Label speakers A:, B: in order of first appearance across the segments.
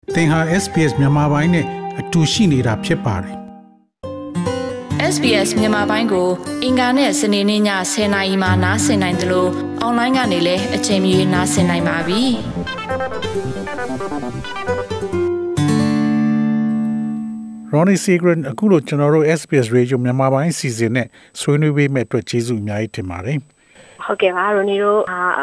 A: သင်ဟာ SPS မြန်မာပိုင်းနဲ့အတူရှိနေတာဖြစ်ပါတယ်။
B: SBS မြန်မာပိုင်းကိုအင်ကာနဲ့စနေနေ့ည10:00နာရီမှနားဆင်နိုင်တယ်လို့အွန်လိုင်းကနေလည်းအချိန်မီနားဆင်နိုင်ပါပြီ
A: ။ Ronnie Seagren အခုလိုကျွန်တော်တို့ SBS Radio မြန်မာပိုင်းစီစဉ်နဲ့ဆွေးနွေးပေးမဲ့အတွက်ကျေးဇူးအများကြီးတင်ပါတယ်။
C: ဟုတ်ကဲ့ပါရိုနီတို့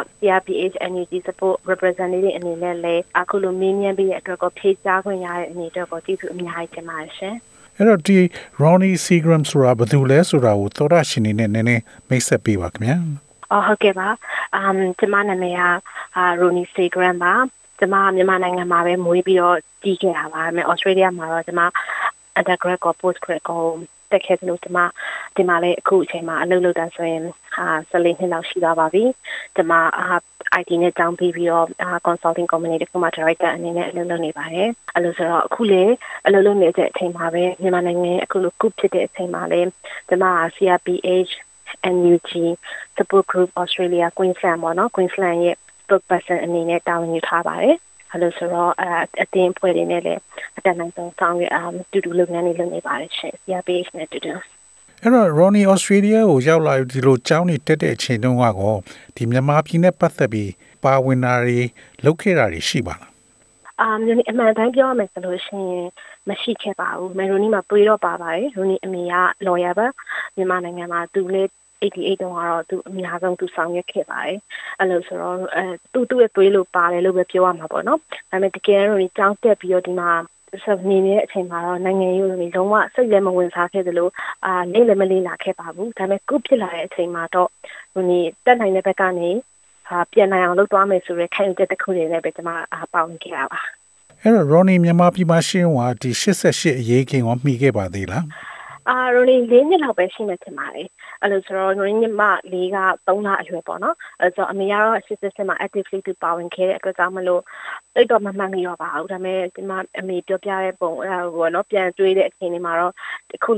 C: CRPH NUG support representative အနေနဲ့လည်းအခုလိုမင်းမြန်းပြီးတဲ့အတွက်ကိုဖြေကြားခွင့်ရတဲ့အနေနဲ့ကိုကျေးဇူးအများကြီးတင်ပါတယ်ရှင်
A: အဲ့တော့ဒီ Ronnie Seagren ဆိုတာဘယ်သူလဲဆိုတာကိုသောတာရှင်နေနဲ့နည်းနည်းမိတ်ဆက်ပေးပါခင်ဗျာ
C: ဟုတ်ကဲ့ပါကျမနာမည်ကRonnie Seagren ပါကျမမြန်မာနိုင်ငံမှာပဲမွေးပြီးတော့ကြီးခဲ့တာပါဒါပေမဲ့ Australia မှာတော့ကျမ undergrad ကို postgrad ကိုတက်ခဲ့တယ်လို့ဒီမှာလည်းအခုအချိန်မှာအလုပ်လုပ်တာဆိုရင်14နှစ်လောက်ရှိသွားပါပြီဒီမှာIT နဲ့တောင်းပြီးတော့ consulting company တခုမှ director အနေနဲ့အလုပ်လုပ်နေပါတယ်အဲ့လိုဆိုတော့အခုလေအလုပ်လုပ်နေတဲ့အချိန်မှာပဲမြန်မာနိုင်ငံအခုလို group ဖြစ်တဲ့အချိန်မှာလည်းဒီမှာ CRPH NUG support group Australia Queensland ပေါ့နော် Queensland ရဲ့ spokesperson အနေနဲ့တာဝန်ယူထားပါတယ်အဲ့လိုဆိုတော့အတင်းဖွဲ့နေလည်းအတန်းနိုင်ဆုံးဆောင်ရွက်တူတူလုပ်ငန်းတွေလုပ်နေပါတယ်ရှင် CRPH နဲ့တူတူ
A: အဲ့တော့ Ronnie Australia ကိုရောက်လာဒီလိုကျောင်းနေတက်တဲ့အချိန်တုန်းကတော့ဒီမြန်မာပြည်နဲ့ပတ်သက်ပြီးပါဝင်တာတွေလုပ်ခဲ့တာတွေရှိပါလား
C: အမှန်တမ်းပြောရမယ်ဆိုလို့ရှိရင်မရှိခဲ့ပါဘူးမယ်ရိုနီမှာတွေးတော့ပါပါတယ်ရိုနီအမေက lawyer ပါမြန်မာနိုင်ငံမှာသူလည်း88တုန်းကတော့သူအများဆုံးသူဆောင်ရွက်ခဲ့ပါတယ်အဲ့လိုဆိုတော့သူ့ရဲ့တွေးလို့ပါတယ်လို့ပဲပြောရမှာပေါ့နော်ဒါပေမဲ့တကယ်တော့ကျောင်းတက်ပြီးတော့ဒီမှာဆက်နေနေတဲ့အချိန်မှာတော့နိုင်ငံရေးလုံးဝစိတ်လည်းမဝင်စားခဲ့သလိုလေးလည်းမလေးလာခဲ့ပါဘူးဒါပေမဲ့ခုဖြစ်လာတဲ့အချိန်မှာတော့ဒီတက်နိုင်တဲ့ဘက်ကနေပြန်နိုင်အောင်လုပ်သွားမယ်ဆိုရဲခံယူချက်တစ်ခုတွေနဲ့ပဲကျွန်မပါဝင်ခဲ့တာပါ
A: အဲ့တော့ Ronnie မြန်မာပြည်မှာရှင်းဟွာဒီ88အရေးခင်ကိုမှီခဲ့ပါသေးလား
C: ရိုနီ4နှစ်လောက်ပဲရှိနေထင်ပါတယ်အဲ့လိုဆိုတော့ရိုနီညီမလေးက3လအရွယ်ပေါ့နော်အဲ့ဆိုအမေကတော့88မှာ actively သူပါဝင်ခဲ့တဲ့အတွက်ကြောင့်မလို့တိတ်တော့မမှန်မိတော့ပါဘူးဒါပေမဲ့ဒီမှာအမေပြောပြတဲ့ပုံအဲ့ဒါပေါ့နော်ပြန်တွေးတဲ့အချိန်လေးမှာတော့အခု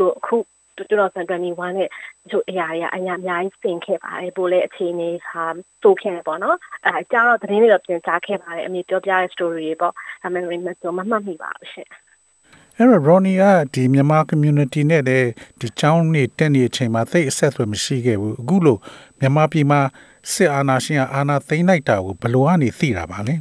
C: 2021နဲ့တို့အရာတွေအများကြီးပြင်ခဲ့ပါတယ်ပို့လဲအခြေအနေတိုးခဲ့ပေါ့နော်အဲကြောတော့သတင်းတွေတော့ပြင်ကြားခဲ့ပါတယ်အမေပြောပြတဲ့ story တွေပေါ့ဒါပေမဲ့မမှတ်မိပါဘူးရှင်
A: အဲ့တော့ Ronnie ကဒီမြန်မာ community နဲ့လည်းဒီချောင်းနေတက်နေတဲ့အချိန်မှာသိအဆက်အသွယ်မရှိခဲ့ဘူးအခုလို့မြန်မာပြည်မှာစစ်အာဏာရှင်ကအာဏာသိမ်းလိုက်တာကိုဘယ်လိုကနေသိတာပါလဲ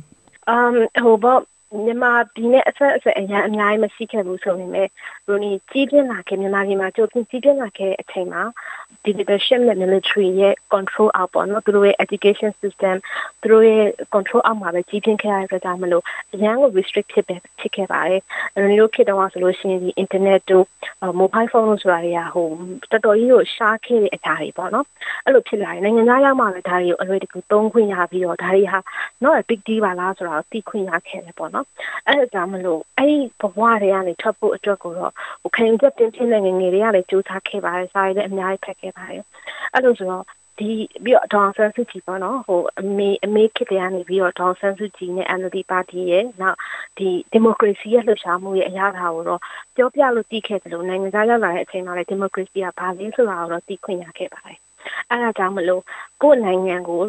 C: မြန်မာပြည်နဲ့အဆက်အများကြီးမရှိခဲ့ဘူးဆိုပေမဲ့ရိုနီကြီးပြင်းလာခဲ့မြန်မာပြည်မှာကြိုးကြီးပြင်းလာခဲ့တဲ့အချိန်မှာ dictatorship နဲ့ military ရဲ့ control အောက်ပေါ့နော်သူတို့ရဲ့ education system သူတို့ရဲ့ control အောက်မှာပဲကြီးပြင်းခဲ့ရတဲ့အတွက်ကြောင့်မလို့အရန်ကို restrict ဖြစ်ခဲ့ပါတယ်ရိုနီတို့ခေတ်တုန်းကဆိုလို့ရှိရင်ဒီ internet တို့ mobile phone တို့ဆိုတာတွေကတော်တော်ကြီးကိုရှားခဲ့တဲ့အရာတွေပေါ့နော်အဲ့လိုဖြစ်လာရင်နိုင်ငံသားရောက်မှပဲဒါတွေကိုအလွယ်တကူသုံးခွင့်ရပြီးတော့ဒါတွေဟာ not a big deal ပါလားဆိုတော့သိခွင့်ရခဲ့တယ်ပေါ့နော်အဲ့ဒါကြောင့်မလို့အဲ့ဘဝတွေကနေထွက်ဖို့အတွက်ကိုတော့ခံယူချက်တင်းတင်းနဲ့ငယ်ငယ်လေးကလည်းစူးစမ်းခဲ့ပါတယ်စာရေးလည်းအများကြီးဖတ်ခဲ့ပါတယ်အဲ့လိုဆိုတော့ပြီးတော့ဒေါ်ဆန်းစုကြည်ပေါ့နော်အမေခေတ်တည်းကနေပြီးတော့ဒေါ်ဆန်းစုကြည်နဲ့ NLD ပါတီရဲ့နောက်ဒီဒီမိုကရေစီရဲ့လှုပ်ရှားမှုရဲ့အရာထားကိုတော့ပြောပြလို့သိခဲ့တယ်လို့နိုင်ငံသားရောက်လာတဲ့အချိန်မှာလည်းဒီမိုကရေစီကဘာလဲဆိုတာကိုတော့သိခွင့်ရခဲ့ပါတယ်အဲ့ဒါကြောင့်မလို့ကိုယ့်နိုင်ငံကို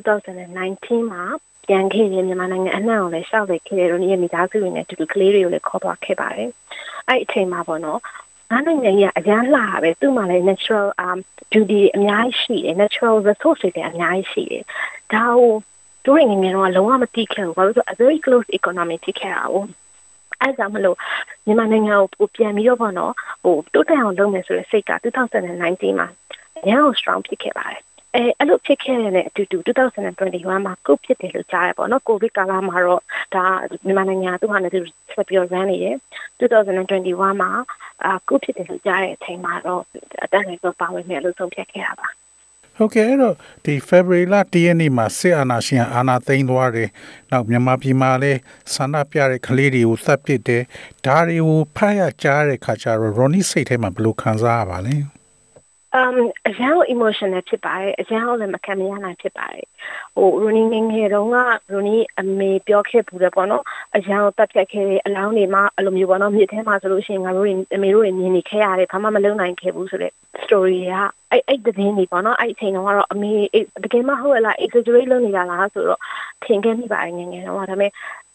C: 2019မှာပြန်ခဲ့ရင်မြန်မာနိုင်ငံအနှံ့ကိုလည်းရှောက်လိုက်ခဲ့တယ်တို့ရဲ့မိသားစုတွေနဲ့တူတူကလေးတွေကိုလည်းခေါ်သွားခဲ့ပါတယ်အဲ့အချိန်မှာပေါ့နော်ငါးနိုင်ငံကြီးကအရန်လှပဲသူ့မှာလည်း natural beauty အများကြီးရှိတယ် natural resource တွေအများကြီးရှိတယ်ဒါကိုတို့ငယ်ငယ်တော့လုံးဝမသိခဲ့ဘူးဘာလို့ဆို a very close economy ဖြစ်ခဲ့တာကိုအဲ့ဒါမလို့မြန်မာနိုင်ငံကိုပြန်ပြီးတော့ပေါ့နော်တိုးတက်အောင်လုပ်မယ်ဆိုတဲ့စိတ်က2019မှာအရန်ကို strong ဖြစ်ခဲ့ပါတယ်အဲ့လိုဖြစ်ခဲ့တဲ့အတူတူ2021မှာကုဖြစ်တယ်လို့ကြားရပေါ့နော်ကိုဗစ်ကာလမှာတော့ဒါမြန်မာနိုင်ငံသူဟာနဲ့သူဆက်ပြီး run နေတယ်2021မှာကုဖြစ်တယ်လို့ကြားတဲ့အချိန်မှာတော့အတန်းလိုက်တော့ပါဝင်မယ်လို့ဆုံးဖြတ်ခဲ့တာပါ
A: ဟုတ်ကဲ့အဲ့တော့ဒီ February လ1ရက်နေ့မှာစစ်အာဏာရှင်အာဏာသိမ်းသွားတယ်။နောက်မြန်မာပြည်မှာလည်းဆန္ဒပြတဲ့ကလေးတွေကိုသတ်ပစ်တယ်။ဒါတွေကိုဖတ်ရကြားတဲ့ခါကျတော့ Ronnie စိတ်ထဲမှာဘယ်လိုခံစားရပါလဲ။
C: အရန်ကို emotional ဖြစ်ပါတယ်အရန်ကိုလည်းမခံမရနိုင်ဖြစ်ပါတယ်Ronnie ငယ်တုန်းက Ronnie အမေပြောခဲ့ဘူးတယ်ပေါ့နော်အရန်ကိုတက်ဖြတ်ခဲ့တဲ့အလောင်းတွေမှာအဲ့လိုမျိုးပေါ့နော်မြစ်ထဲမှာဆိုလို့ရှိရင်ငါတို့အမေတို့မြင်နေခဲ့ရတယ်ဘာမှမလုပ်နိုင်ခဲ့ဘူးဆိုတဲ့ story ကအဲ့သတင်းတွေပေါ့နော်အဲ့အချိန်တုန်းကတော့အမေတကယ်မှဟုတ်လား exaggerate လုပ်နေတာလားဆိုတော့ထင်ခဲ့မိပါတယ်ငယ်ငယ်တုန်းကဒါပေမဲ့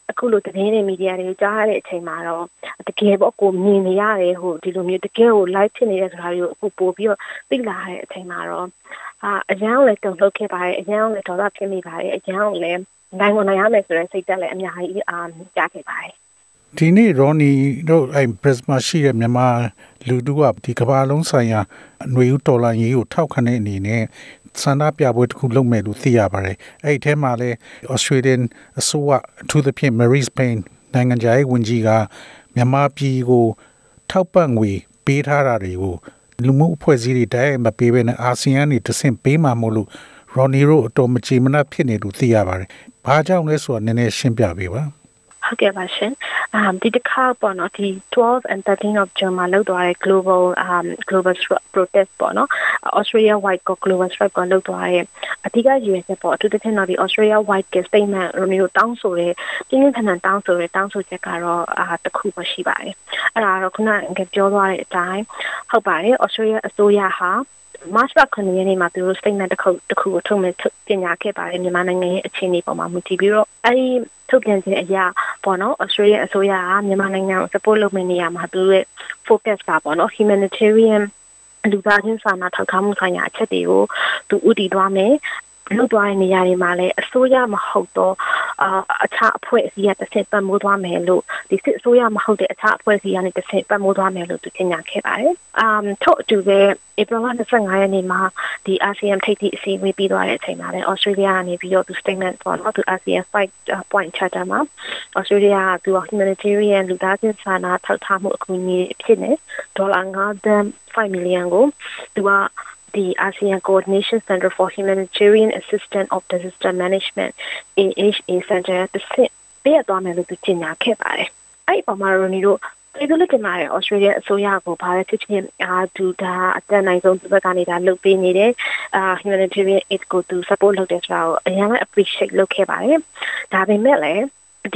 C: အခုလိုတကယ်နဲ့မီဒီယာတွေကိုကြားရတဲ့အချိန်မှာတော့တကယ်ပေါ့ကိုမြင်နေရတယ်ဟိုဒီလိုမျိုးတကယ်ကို live ဖြစ်နေတဲ့ဆိုတာတွေကိုအခုပို့ပြီးတော့သိလာတဲ့အချိန်မှာတော့အရန်လည်းတုံ့လောက်ခဲ့ပါတယ်အရန်လည်းဒေါသဖြစ်မိပါတယ်အရန်လည်းနိုင်ဝင်နိုင်ရမယ်ဆိုတဲ့စိတ်သက်လည်းအများကြီးကြားခဲ့ပါတယ်
A: ဒီနေ့ရော်နီတို့ဘရစ်မှာရှိတဲ့မြန်မာလူတို့ကဒီကမ္ဘာလုံးဆိုင်ရာအနှွေဦးတော်လှန်ရေးကိုထောက်ခံတဲ့အနေနဲ့ဆန္ဒပြပွဲတစ်ခုလုပ်မယ်လို့သိရပါတယ်အဲ့ဒီထဲမှာလည်း Australian အစိုးရအထူးသဖြင့် Marise Payne နိုင်ငံခြားရေးဝန်ကြီးကမြန်မာပြည်ကိုထောက်ပံ့ငွေပေးထားတာတွေကိုလူမှုအဖွဲ့အစည်းတွေတိုင်းမပေးဘဲနဲ့အာဆီယံနေတဆင့်ပေးမှာမို့လို့ရော်နီတို့အတော်မကြေမနပ်ဖြစ်နေလို့သိရပါတယ်ဘာကြောင့်လဲဆိုတော့နည်းနည်းရှင်းပြပေးပါ
C: ဟုတ်ကဲ့ပါရှင်ဒီတစ်ခါပေါ့နော်ဒီ12 and 13 of June မှာလုပ်သွားတဲ့ global protest ပေါ့နော် Australia White ကို global strike ကိုလုပ်သွားတဲ့အဓိကရည်ရွယ်ချက်ပေါ့အထူးသဖြင့်တော့ဒီ Australia White က statement မျိုးတောင်းဆိုတဲ့ပြင်းပြင်းထန်ထန်တောင်းဆိုချက်ကတော့တစ်ခုပဲရှိပါတယ်အဲ့ဒါကတော့ခုနကပြောသွားတဲ့အတိုင်းဟုတ်ပါတယ် Australia အစိုးရဟာMarch 9 ရက်နေ့မှာသူတို့ statement တစ်ခုကိုထုတ်ပြန်ကြေညာခဲ့ပါတယ်မြန်မာနိုင်ငံရဲ့အခြေအနေပေါ်မှာမူတည်ပြီးတော့အဲဒီထုတ်ပြန်ခြင်းအရာပေါ့နော် Australia အစိုးရကမြန်မာနိုင်ငံကို support လုပ်မယ့်နေရာမှာသူတို့ရဲ့ focus ကပေါ့နော် humanitarian လူသားချင်းစာနာထောက်ထားမှုဆိုင်ရာအချက်တွေကိုသူဥတည်သွားမယ်လုပ်သွားတဲ့နေရာတွေမှာလည်းအစိုးရမဟုတ်တော့အခြားအဖွဲ့အစည်းကတစ်ဆက်ပတ်မိုးသွားမယ်လို့ဒီစစ်အစိုးရမဟုတ်တဲ့အခြားအဖွဲ့အစည်းကနေတစ်ဆက်ပတ်မိုးသွားမယ်လို့သူကြေညာခဲ့ပါတယ်ထို့အတူပဲ April 25 ရက်နေ့မှာဒီ ASEAN ထိပ်သီးအစည်းအဝေးပြီးသွားတဲ့အချိန်မှာလည်း Australia ကနေပြီးတော့သူ statement ပေါ့နော်သူ ASEAN 5 point charter မှာ Australia ကသူ humanitarian လူသားချင်းစာနာထောက်ထားမှုအကူအညီအဖြစ်နဲ့$5 million ကိုသူကthe ASEAN Coordination Center for Humanitarian Assistance of Disaster Management AHA Center တစ်ဆက်ပေးသွားမယ်လို့သူကြေညာခဲ့ပါတယ်။အဲ့ဒီပေါ်မှာရိုနီတို့ဒီလိုတင်လာတဲ့ Australia အစိုးရကိုဘာပဲဖြစ်ဖြစ်သူဒါအတန်နိုင်ဆုံးသူဘက်ကနေဒါလုပ်ပေးနေတယ်humanitarian aid ကိုသူ support လုပ်တယ်ဆိုတာကိုအရင်က appreciate လုပ်ခဲ့ပါတယ်။ဒါပေမဲ့လည်းဒီ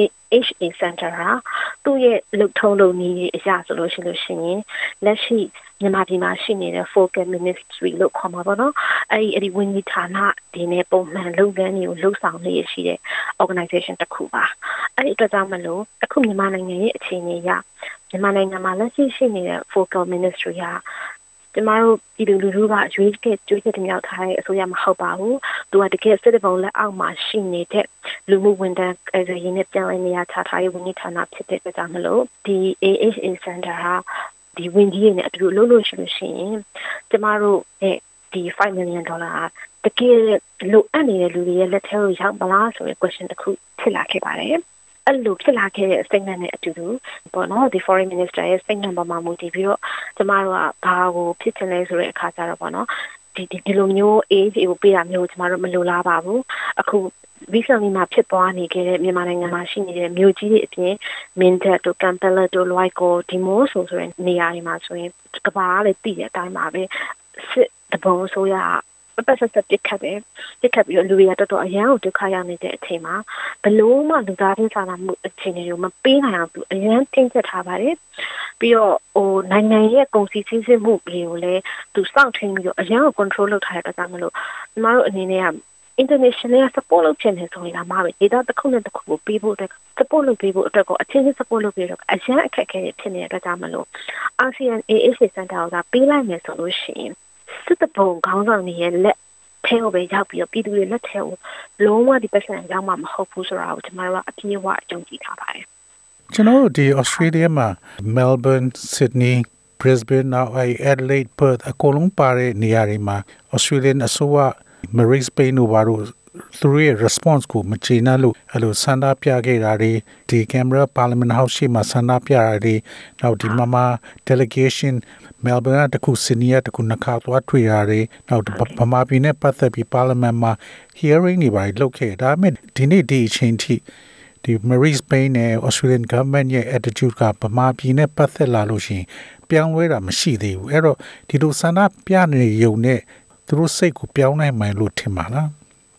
C: AHA Center ဟာသူ့ရဲ့လုပ်ထုံးလုပ်နည်းအရာဆိုလို့ရှိရင်လက်ရှိမြန်မာပြည်မှာရှိနေတဲ့ focal ministry လို့ခေါ်မှာပေါ့နော်အဲ့ဒီဝန်ကြီးဌာနဒီနဲ့ပုံမှန်လုပ်ငန်းတွေကိုလှုပ်ဆောင်နေရရှိတဲ့ organization တစ်ခုပါအဲ့ဒီအတွက်ကြောင့်မလို့အခုမြန်မာနိုင်ငံရဲ့အခြေအနေအရမြန်မာနိုင်ငံမှာလက်ရှိရှိနေတဲ့ focal ministry ဟာကျမတို့ပြည်သူလူထုကရွေးချယ်တင်မြှောက်ထားတဲ့အစိုးရမဟုတ်ပါဘူး။သူကတကယ်စစ်တပ်ဘုံလက်အောက်မှာရှိနေတဲ့လူမှုဝန်ထမ်းအရေးနဲ့ပြန်လည်နေရာချထားရေးဝန်ကြီးဌာနဖြစ်တဲ့အတွက်ကြောင့်မလို့ဒီ AHA Center ဟာဒီဝန်ကြီးတွေနဲ့အတူတူလုပ်လို့ရှိရင်ကျမတို့ရဲ့ဒီ$5 million တကယ်လိုအပ်နေတဲ့လူတွေရဲ့လက်ထဲကိုရောက်မလားဆိုတဲ့ question တစ်ခုဖြစ်လာခဲ့ပါတယ်။အဲ့လိုဖြစ်လာခဲ့တဲ့ statement နဲ့အတူတူပေါ့နော်ဒီ foreign minister ရဲ့ statement ပေါ်မှာမူတည်ပြီးတော့ကျမတို့ကဘာကိုဖြစ်ချင်လဲဆိုတဲ့အခါကျတော့ပေါ့နော်ဒီလိုမျိုး age ကိုပေးတာမျိုးကျမတို့မလိုလားပါဘူးအခု recently မှာဖြစ်သွားနေခဲ့တဲ့မြန်မာနိုင်ငံမှာရှိနေတဲ့မြို့ကြီးတွေအပြင်မင်းတပ်တို့ကမ်ပယ်လာတို့လွိုက်ကိုဒီမိုးဆိုတဲ့နေရာတွေမှာဆိုရင်ကဘာကလည်းတည်တဲ့အတိုင်းပါပဲစစ်တဘုံဆိုရပတ်သက်ပြစ်ခတ်ပြီးတော့လူတွေကတော်တော်အရန်ကိုဒုက္ခရောက်နေတဲ့အချိန်မှာဘလို့မှလူသားချင်းစာနာမှုအခြေအနေကိုမပေးနိုင်အောင်သူအရန်တင်းကျပ်ထားပါတယ်ပြီးတော့နိုင်ငံရဲ့ကုန်စည်စည်းစိမ်မှုတွေကိုလည်းသူစောင့်ထိန်ပြီးတော့အရန်ကို control လုပ်ထားတဲ့အတွက်ကြောင့်မလို့ကျမတို့အနေနဲ့ကinternational support လုပ်ချင်တယ်ဆိုရင်ဒါမှပဲဒေတာတစ်ခုနဲ့တစ်ခုကိုပေးဖို့အတွက် support လုပ်ပေးဖို့အတွက်ကိုအချင်းချင်း support လုပ်ပေးတော့အရန်အခက်အခဲဖြစ်နေတဲ့အတွက်ကြောင့်မလို့ ASEAN AHA Center ကပေးလိုက်မယ်ဆိုလို့ရှိရင်စစ်တပ်ဘုံခေါင်းဆောင်တွေရဲ့လက်ထဲကိုပဲရောက်ပြီးတော့ပြည်သူတွေလက်ထဲကိုလုံးဝဒီပတ်စံရောက်မှာမဟုတ်ဘူးဆိုတာကိုကျမတို့ကအပြည့်အဝအကြုံကြည့်ထားပါတယ်
A: ကျွန်တော်တို့ဒီ Australia မှာ Melbourne, Sydney, Brisbane, now Adelaide, Perth အကုန်လုံးပါတဲ့နေရာတွေမှာ Australian အစိုးရ Marise Payne တို့ဘာလို့သူတို့ရဲ့ response ကိုမကျေနပ်လို့အဲ့လိုဆန္ဒပြခဲ့တာတွေဒီ Canberra Parliament House ရှိမှာဆန္ဒပြတာတွေနောက်ဒီမှာ delegation Melbourne တခု Sydney တခုနှစ်ခါသွားတွေ့တာတွေနောက်ဗမာပြည်နဲ့ပတ်သက်ပြီး Parliament မှာ hearing တွေပါလုပ်ခဲ့ဒါပေမဲ့ဒီနေ့ဒီအချိန်ထိဒီ Marise Payne နဲ့ Australian government ရဲ့ attitude ကဗမာပြည်နဲ့ပတ်သက်လာလို့ရှိရင်ပြောင်းလဲတာမရှိသေးဘူးအဲ့တော့ဒီလိုဆန္ဒပြနေရုံနဲ့သူတို့စိတ်ကိုပြောင်းနိုင်မှလို့ထင်ပါလား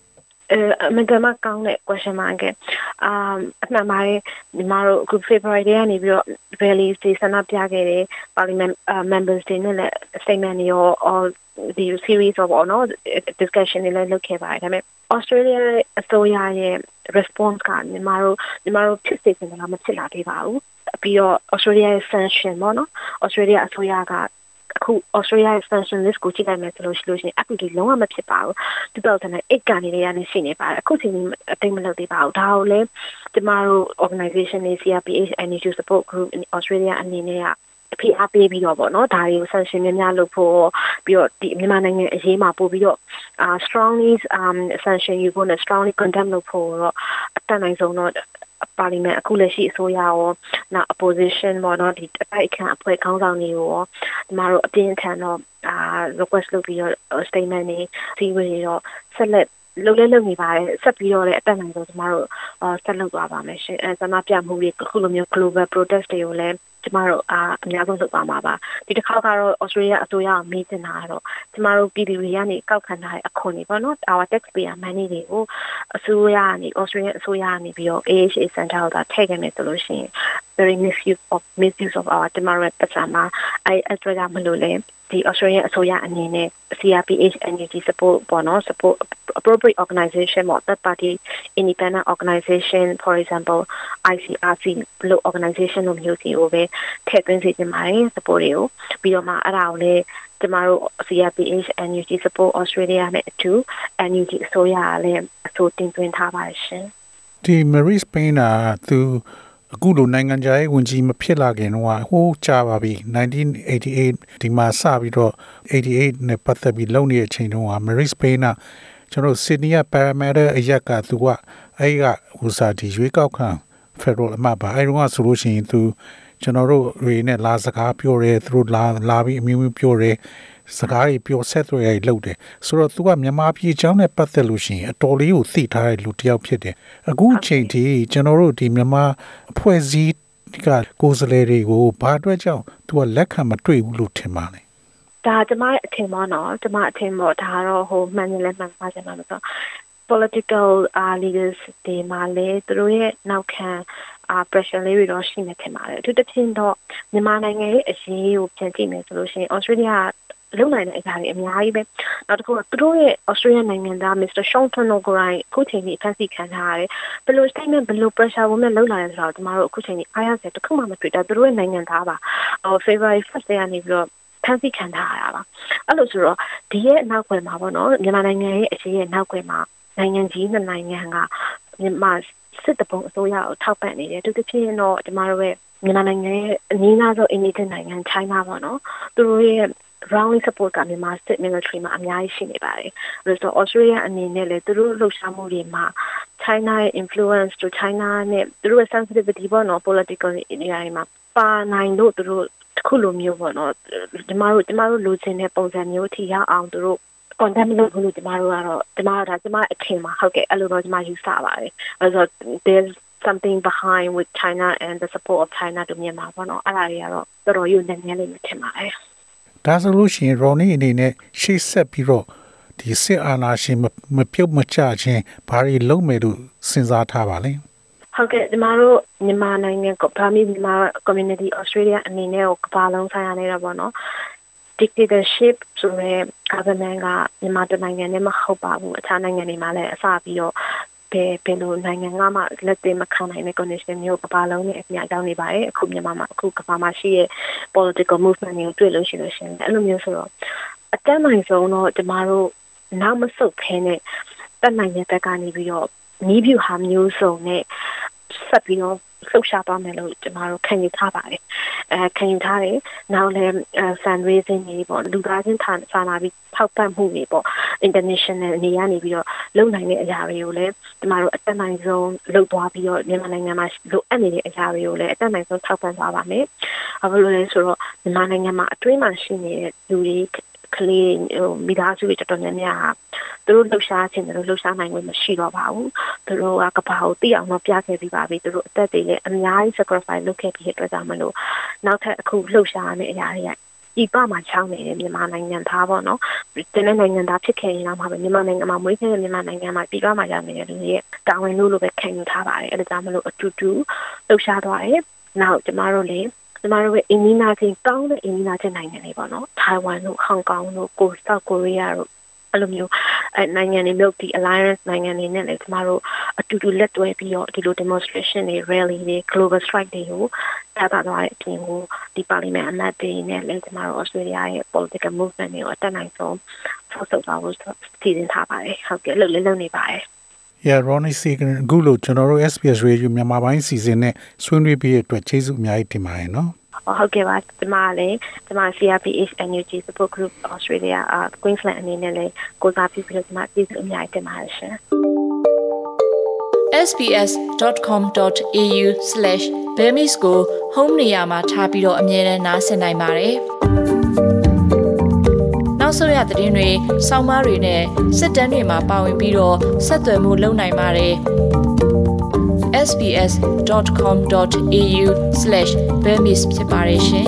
C: မကမကောင်းတဲ့ question mark အမှန်ပါတယ်ညီမတို့အခု February ထဲကနေပြီးတော့ rally တွေဆန္ဒပြခဲ့တယ် Parliament members တွေနဲ့လည်း statement တွေရော the series of discussion တွေလည်းလုပ်ခဲ့ပါတယ်ဒါပေမဲ့ Australia အစိုးရရဲ့ response ကညီမတို့ဖြစ်စေချင်တာမဖြစ်လာသေးပါဘူးပြီးတော့ Australia ရဲ့ sanction ပေါ့နော် Australia အစိုးရကအခု Australia ရဲ့ sanction list ကိုကြည့်လိုက်မယ်ဆိုလို့ရှိရင်အခုဒီလုံးဝမဖြစ်ပါဘူး2008ကနေလည်းရနေရှိနေပါတယ်အခုချိန်အသိမလုပ်သေးပါဘူးဒါကိုလည်းကျမတို့ organization တွေ CRPH NGO support group in Australia အနေနဲ့ကအဖိအားပေးပြီးတော့ပေါ့နော်ဒါတွေကို sanction များလုပ်ဖို့ပြီးတော့ဒီမြန်မာနိုင်ငံအရေးမှာပို့ပြီးတော့strongly sanction ယူဖို့နဲ့ strongly condemn လုပ်ဖို့တော့အတတ်နိုင်ဆုံးတော့ပါလီမန်အခုလက်ရှိအစိုးရရောနောက် opposition ပေါ့နော်ဒီအတိုက်အခံအဖွဲ့ခေါင်းဆောင်တွေကိုရောဒီမှာတော့အပြင်းထန်တော့request လုပ်ပြီးတော့ statement တွေစီးဝေးတော့ဆက်လက်လုပ်နေပါတယ်ဆက်ပြီးတော့လည်းအတက်နိုင်ဆုံးကျမတို့ဆက်လုပ်သွားပါမယ်ရှင်ဆန္ဒပြမှုတွေအခုလိုမျိုး global protest တွေကိုလည်းကျမတို့အများဆုံးလုပ်သွားမှာပါဒီတစ်ခါကတော့ Australia အစိုးရကမေးတင်တာတော့ကျမတို့ပြည်သူတွေကနေကောက်ခံထားတဲ့အခွန်တွေပေါ့နော် our taxpayer money တွေကိုအစိုးရကနေ Australia အစိုးရကနေပြီးတော့ AHA Center ကထည့်ခဲ့မယ်ဆိုလို့ရှိရင် very misuse of our democratic ပတ်စံမှာအဲ့ဒါမလို့လေဒီ Australia အစိုးရအနေနဲ့ CRPH NGO support ပေါ့နော် support appropriate organization ပေါ့ third party independent organization for example ICRC လို့ organization လို့မျိုးစီကိုပဲထည့်သွင်းစေချင်ပါတယ် support တွေကိုပြီးတော့မှအဲ့ဒါကိုလည်းကျမတို့ CRPH NGO support Australia နဲ့အတူ NGO အစိုးရကလည်းအဆိုတင်သွင်းထားပါတယ်ရှင်
A: ဒီ Marie Spain သူအခုလိုနိုင်ငံခြားရေးဝန်ကြီးမဖြစ်လာခင်တော့ဟိုးကြာပါပြီ1988ဒီမှာစပြီးတော့88နဲ့ပတ်သက်ပြီးလုပ်နေတဲ့အချိန်တုန်းက Marie Spain ကျွန်တော် Sydney Parramatta အရက်ကသူကအဲ့ကဟိုစာဒီရွေးကောက်ခံ Federal အမပါအဲ့တုန်းကဆိုလို့ရှိရင်သူကျွန်တော်တို့တွေနဲ့လာစကားပြောတယ်သူတို့လာပြီးအမျိုးပြောတယ်စကားတွေပြောဆက်သွယ်ရလုပ်တယ်ဆိုတော့သူကမြန်မာပြည်အကြောင်းနဲ့ပတ်သက်လို့ရှိရင်အတော်လေးကိုသိထားတဲ့လူတစ်ယောက်ဖြစ်တယ်အခုအချိန်ထိကျွန်တော်တို့ဒီမြန်မာအဖွဲ့အစည်းကကိုယ်စားလှယ်တွေကိုဘာအတွက်ကြောင့်သူကလက်ခံမတွေ့ဘူးလို့ထင်ပါလဲ
C: ဒါကျမရဲ့အထင်ပေါ့နော်ကျမအထင်ပေါ့ဒါကတော့ဟိုမှန်တယ်လဲမှန်ပါချင်မှာဆို political leaders တွေမှာလဲသူတို့ရဲ့နောက်ခံpressure လေးတွေတော့ရှိနေတယ်မှာလေအထူးသဖြင့်တော့မြန်မာနိုင်ငံရဲ့အရေးကိုပြန်ကြည့်မယ်ဆိုလို့ရှိရင် Australia လုံနိုင်တဲ့အရာတွေအများကြီးပဲနောက်တစ်ခုကသူတို့ရဲ့ Australia နိုင်ငံသား Mr. Sean Turnell ကိုယ်တိုင်အခုချိန်ကြီးအဖက်စီခံထားရတယ်ဘယ်လို statement ဘယ်လို pressure ဝင်မဲ့လုံလာလဲဆိုတော့ကျမတို့အခုချိန်ကြီးအားရစရာတစ်ခုမှမတွေ့တာသူတို့ရဲ့နိုင်ငံသားပါFebruary 1st ရက်နေ့ပြီးတော့ဖန်စီခံထားရတာပါအဲ့လိုဆိုတော့ဒီရဲ့နောက်ွယ်မှာပေါ့နော်မြန်မာနိုင်ငံရဲ့အရေးရဲ့နောက်ွယ်မှာနိုင်ငံကြီးနှစ်နိုင်ငံကမြန်မာစစ်တပုံအစိုးရကိုထောက်ပံ့နေတယ်သူတစ်ဖြစ်တော့ကျမတို့ရဲ့မြန်မာနိုင်ငံရဲ့အနည်းငယ်ဆုံးအိန္ဒိယနိုင်ငံ China ပေါ့နော်သူတို့ရဲ့ roundly support ကမြန်မာစစ် military မှာအများကြီးရှိနေပါတယ်အဲ့တော့ Australia အနေနဲ့လည်းသူတို့လှုပ်ရှားမှုတွေမှာ China ရဲ့ influence to China နဲ့သူတို့ရဲ့ sensitivity ပေါ့နော် political area တွေမှာပါနိုင်လို့သူတို့တစ်ခုလိုမျိုးပေါ့နော်ကျမတို့လိုချင်တဲ့ပုံစံမျိုးထိရောက်အောင်သူတို့ condemn လုပ်လို့ကျမတို့ကတော့ကျမအထင်မှာဟုတ်ကဲ့အဲ့လိုတော့ကျမယူဆပါတယ်အဲ့တော့ there's something behind with China and the support of China to Myanmar ပေါ့နော်အဲ့ဒါတွေကတော့တော်တော်ယူနေနေလိမ့်မယ်ထင်ပါတယ်
A: ဒါဆိုလို့ရှိရင် Ronnie အနေနဲ့ရှေ့ဆက်ပြီးတော့ဒီစစ်အာဏာရှင်မပြုတ်မချခြင်းဘာတွေလုပ်မယ်လို့စဉ်းစားထားပါလဲ
C: ဟုတ်ကဲ့ကျမတို့မြန်မာနိုင်ငံကဗမာမြန်မာ community Australia အနေနဲ့ကိုကမ္ဘာလုံးဆိုင်ရာနေတာပေါ့နော် dictatorship ဆိုတဲ့ government ကမြန်မာနိုင်ငံနဲ့မဟုတ်ပါဘူးအခြားနိုင်ငံတွေမှာလည်းအစပြီးတော့ဘယ်လိုနိုင်ငံကမှလက်သေးမခံနိုင်တဲ့ condition မျိုးကမ္ဘာလုံးနဲ့အများကြောင်းနေပါတယ်အခုမြန်မာမှာအခုကမ္ဘာမှာရှိတဲ့ political movement တွေကိုတွေ့လို့ရှိရင်အဲ့လိုမျိုးဆိုတော့အတတ်နိုင်ဆုံးတော့ကျမတို့နောက်မဆုတ်ခဲနဲ့တက်နိုင်တဲ့ဘက်ကနေပြီးတော့နီးဗျူဟာမျိုးစုံနဲ့ဆက်ပြီးတော့လှုပ်ရှားသွားမယ်လို့ကျမတို့ခံယူထားပါတယ်ခံယူထားတယ်နောက်လည်း fundraising တွေပေါ့လူသားချင်းစာနာပြီးထောက်ပံ့မှုတွေပေါ့ international နေရာနေပြီးတော့လုပ်နိုင်တဲ့အရာတွေကိုလည်းကျမတို့အတက်နိုင်ဆုံးလုပ်သွားပြီးတော့မြန်မာနိုင်ငံမှာလိုအပ်နေတဲ့အရာတွေကိုလည်းအတက်နိုင်ဆုံးထောက်ပံ့သွားပါမယ်ဘာလို့လဲဆိုတော့မြန်မာနိုင်ငံမှာအတွင်းမှာရှိနေတဲ့လူတွေကလေးမိသားစုတွေတော်တော်များများသူတို့လှုပ်ရှားခြင်းတွေလှုပ်ရှားနိုင်ခွင့်မရှိတော့ပါဘူးသူတို့ကကဘာကိုသိအောင်တော့ပြခဲ့ပြီးပါပြီသူတို့အသက်တွေလည်းအများကြီး sacrifice လုပ်ခဲ့ပြီးတဲ့အတွက်ကြောင့်မလို့နောက်ထပ်အခုလှုပ်ရှားနေတဲ့အရာတွေကဒီပမှာချောင်းနေတယ်မြန်မာနိုင်ငံသားပေါ့နော်ဒီနေ့နိုင်ငံသားဖြစ်ခဲ့ရင်တော့မှာပဲမြန်မာနိုင်ငံမှာမွေးခဲ့တဲ့မြန်မာနိုင်ငံမှာပြည်ပမှာရောက်နေတဲ့လူတွေရဲ့တာဝန်လို့ပဲခံယူထားပါတယ်အဲ့ဒါကြောင့်မလို့အတူတူလှုပ်ရှားသွားတယ်နောက်ကျမတို့ရဲ့အင်ဂျင်နာချင်းကောင်းတဲ့အင်ဂျင်နာချင်းနိုင်ငံတွေပေါ့နော်ထိုင်ဝမ်တို့ဟောင်ကောင်တို့South Koreaတို့အဲ့လိုမျိုးနိုင်ငံတွေမြို့ဒီ alliance နိုင်ငံတွေနဲ့လည်းကျမတို့အတူတူလက်တွဲပြီးတော့ဒီလို demonstration တွေ rally တွေ global strike တွေကိုတာတာသွားတဲ့အပြင်ကိုဒီ parliament အမတ်တွေနဲ့လည်းကျမတို့ Australia ရဲ့ political movement တွေကိုအတက်နိုင်ဆုံးဆောက်သွားဖို့စီစဉ်ထားပါတယ်ဟုတ်ကဲ့လုပ်နေပါတယ်
A: Ronnie Segan အခုလို့ကျွန်တော်တို့ SBS Radio မြန်မာပိုင်းစီစဉ်နဲ့ဆွေးနွေးပြီးတဲ့အတွက်ကျေးဇူးအများကြီးတင်ပါတယ်နော်
C: ဟုတ်ကဲ့ပါဒီမှာ CRPH NUG Support Group Australia Queensland အနေနဲ့လည်းကိုစားပြုပြီးတော့ဒီမှာကျေးဇူးအများကြီးတင်ပါတယ်ရှင်
B: sbs.com.au/bemis ကို home နေရာမှာထားပြီးတော့အမြဲတမ်းနားဆင်နိုင်ပါတယ်နောက်ဆုံးရသတင်းတွေဆောင်းပါးတွေနဲ့စစ်တမ်းတွေမှာပါဝင်ပြီးတော့ဆက်သွယ်မှုလုပ်နိုင်ပါတယ်sbs.com.au/bemis ဖြစ်ပါတယ်ရှင်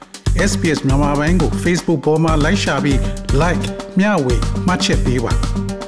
A: SBS မြန်မာပိုင်းကို Facebook ပေါ်မှာ like ရှာပြီး like မျှဝေမှတ်ချက်ပေးပါ